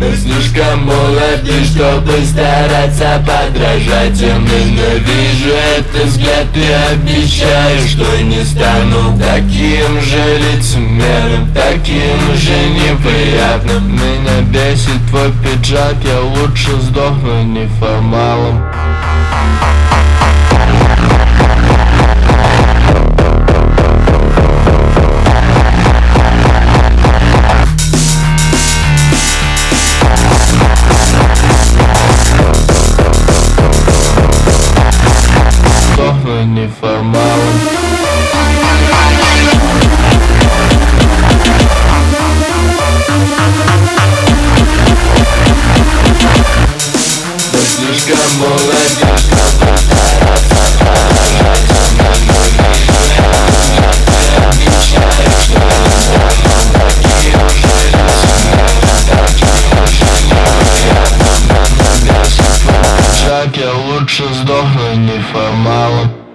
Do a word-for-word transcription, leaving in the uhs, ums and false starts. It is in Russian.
Ты слишком молодый, чтобы стараться подражать. Я ненавижу этот взгляд и обещаю, что не стану таким же лицемером, таким же неприятным. Меня бесит твой пиджак, я лучше сдохну неформалом. Сдохну неформалом. Ты слишком молодец, чтобы стараться подражать. Обещаю, что не стану таким же лицемером, таким же неприятным. Меня бесит твой пиджак, я лучше сдохну неформалом.